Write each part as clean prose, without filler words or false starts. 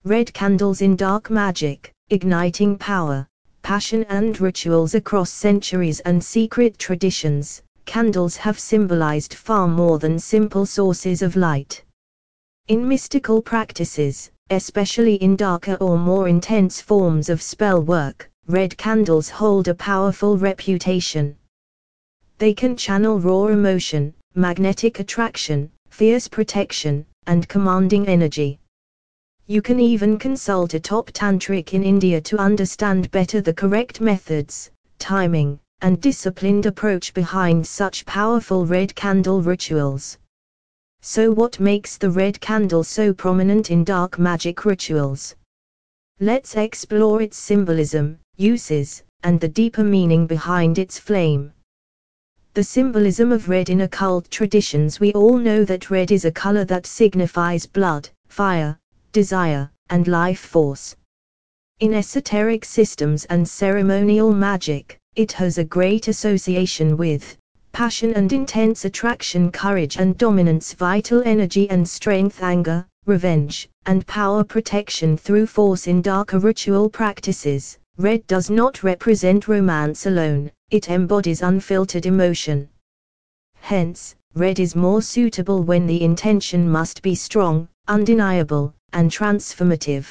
Red candles in dark magic, igniting power, passion and rituals across centuries and secret traditions. Candles have symbolized far more than simple sources of light. In mystical practices, especially in darker or more intense forms of spell work, red candles hold a powerful reputation. They can channel raw emotion, magnetic attraction, fierce protection, and commanding energy. You can even consult a top tantric in India to understand better the correct methods, timing, and disciplined approach behind such powerful red candle rituals. So what makes the red candle so prominent in dark magic rituals? Let's explore its symbolism, uses, and the deeper meaning behind its flame. The symbolism of red in occult traditions. We all know that red is a color that signifies blood, fire, desire, and life force. In esoteric systems and ceremonial magic, it has a great association with passion and intense attraction, courage and dominance, vital energy and strength, anger, revenge, and power, protection through force. In darker ritual practices, red does not represent romance alone, it embodies unfiltered emotion. Hence, red is more suitable when the intention must be strong, undeniable, and transformative.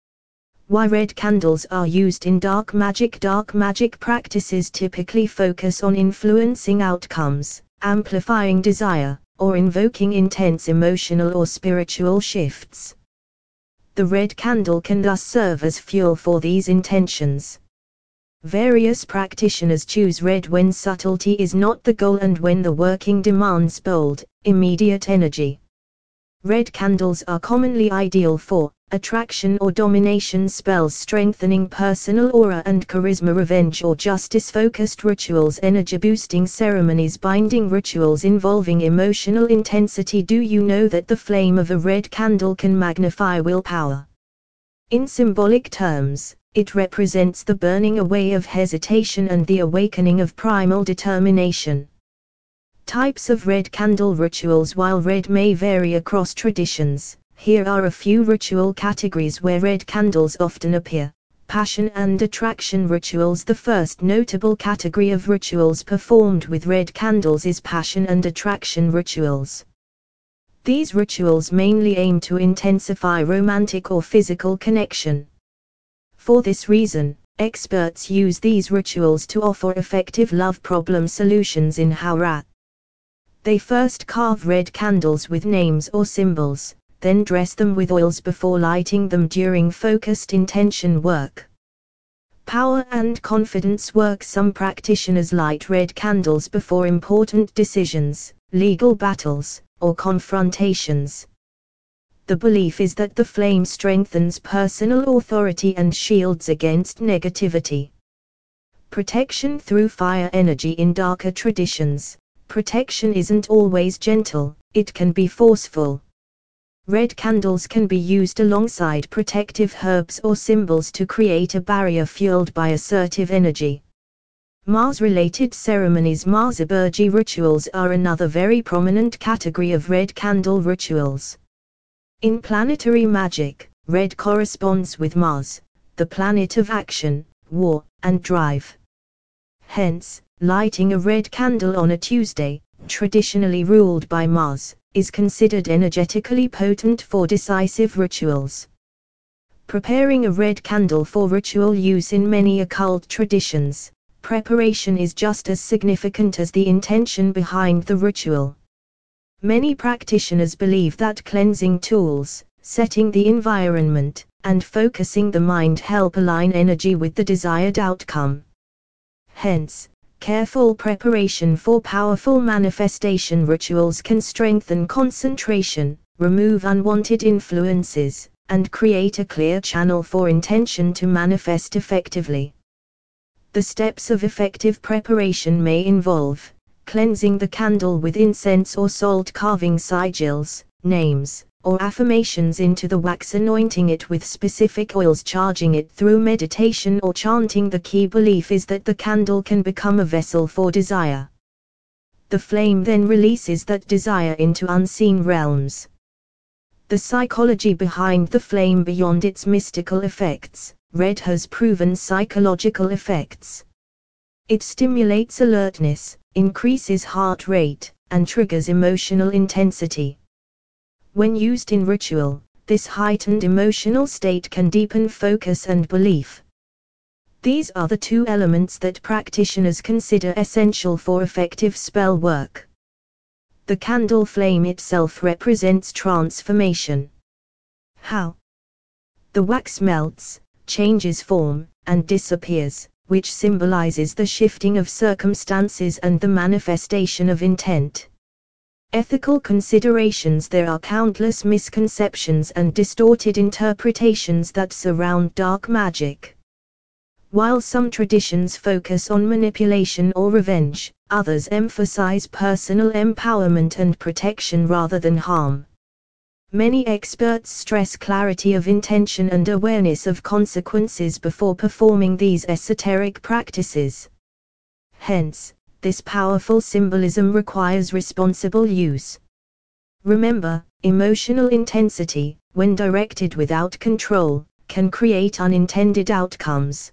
Why red candles are used in dark magic? Dark magic practices typically focus on influencing outcomes, amplifying desire, or invoking intense emotional or spiritual shifts. The red candle can thus serve as fuel for these intentions. Various practitioners choose red when subtlety is not the goal and when the working demands bold, immediate energy. Red candles are commonly ideal for attraction or domination spells, strengthening personal aura and charisma, revenge or justice-focused rituals, energy-boosting ceremonies, binding rituals involving emotional intensity. Do you know that the flame of a red candle can magnify willpower? In symbolic terms, it represents the burning away of hesitation and the awakening of primal determination. Types of red candle rituals. While red may vary across traditions, here are a few ritual categories where red candles often appear. Passion and attraction rituals. The first notable category of rituals performed with red candles is passion and attraction rituals. These rituals mainly aim to intensify romantic or physical connection. For this reason, experts use these rituals to offer effective love problem solutions in Howrah. They first carve red candles with names or symbols, then dress them with oils before lighting them during focused intention work. Power and confidence work. Some practitioners light red candles before important decisions, legal battles, or confrontations. The belief is that the flame strengthens personal authority and shields against negativity. Protection through fire energy. In darker traditions, protection isn't always gentle, it can be forceful. Red candles can be used alongside protective herbs or symbols to create a barrier fueled by assertive energy. Mars-related ceremonies. Mars-aburgi rituals are another very prominent category of red candle rituals. In planetary magic, red corresponds with Mars, the planet of action, war, and drive. Hence, lighting a red candle on a Tuesday, traditionally ruled by Mars, is considered energetically potent for decisive rituals. Preparing a red candle for ritual use. In many occult traditions, preparation is just as significant as the intention behind the ritual. Many practitioners believe that cleansing tools, setting the environment, and focusing the mind help align energy with the desired outcome. Hence, careful preparation for powerful manifestation rituals can strengthen concentration, remove unwanted influences, and create a clear channel for intention to manifest effectively. The steps of effective preparation may involve cleansing the candle with incense or salt, carving sigils, names, or affirmations into the wax, anointing it with specific oils, charging it through meditation or chanting. The key belief is that the candle can become a vessel for desire. The flame then releases that desire into unseen realms. The psychology behind the flame beyond its mystical effects. Red has proven psychological effects. It stimulates alertness, increases heart rate, and triggers emotional intensity. When used in ritual, this heightened emotional state can deepen focus and belief. These are the two elements that practitioners consider essential for effective spell work. The candle flame itself represents transformation. How? The wax melts, changes form, and disappears, which symbolizes the shifting of circumstances and the manifestation of intent. Ethical considerations. There are countless misconceptions and distorted interpretations that surround dark magic. While some traditions focus on manipulation or revenge, others emphasize personal empowerment and protection rather than harm. Many experts stress clarity of intention and awareness of consequences before performing these esoteric practices. Hence, this powerful symbolism requires responsible use. Remember, emotional intensity, when directed without control, can create unintended outcomes.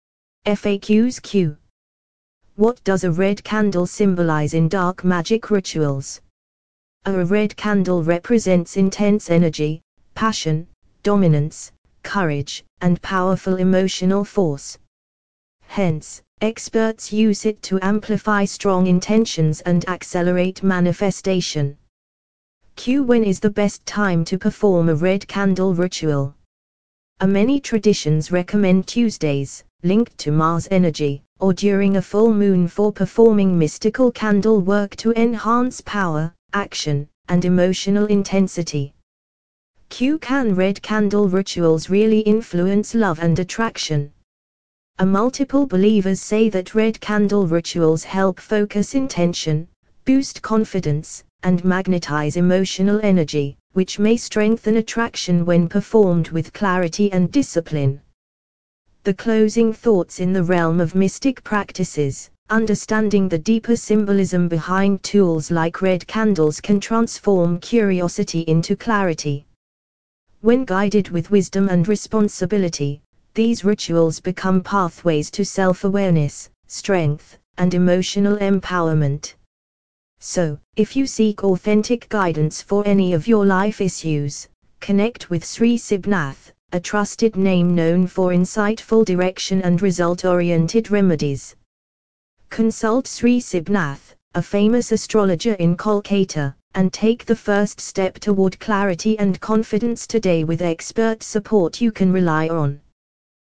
FAQs Q. What does a red candle symbolize in dark magic rituals? A red candle represents intense energy, passion, dominance, courage, and powerful emotional force. Hence, experts use it to amplify strong intentions and accelerate manifestation. Q. When is the best time to perform a red candle ritual? Many traditions recommend Tuesdays, linked to Mars energy, or during a full moon for performing mystical candle work to enhance power, action, and emotional intensity. Q. Can red candle rituals really influence love and attraction? Multiple believers say that red candle rituals help focus intention, boost confidence, and magnetize emotional energy, which may strengthen attraction when performed with clarity and discipline. The closing thoughts. In the realm of mystic practices, understanding the deeper symbolism behind tools like red candles can transform curiosity into clarity. When guided with wisdom and responsibility, these rituals become pathways to self-awareness, strength, and emotional empowerment. So, if you seek authentic guidance for any of your life issues, connect with Sri Sibnath, a trusted name known for insightful direction and result-oriented remedies. Consult Sri Sibnath, a famous astrologer in Kolkata, and take the first step toward clarity and confidence today with expert support you can rely on.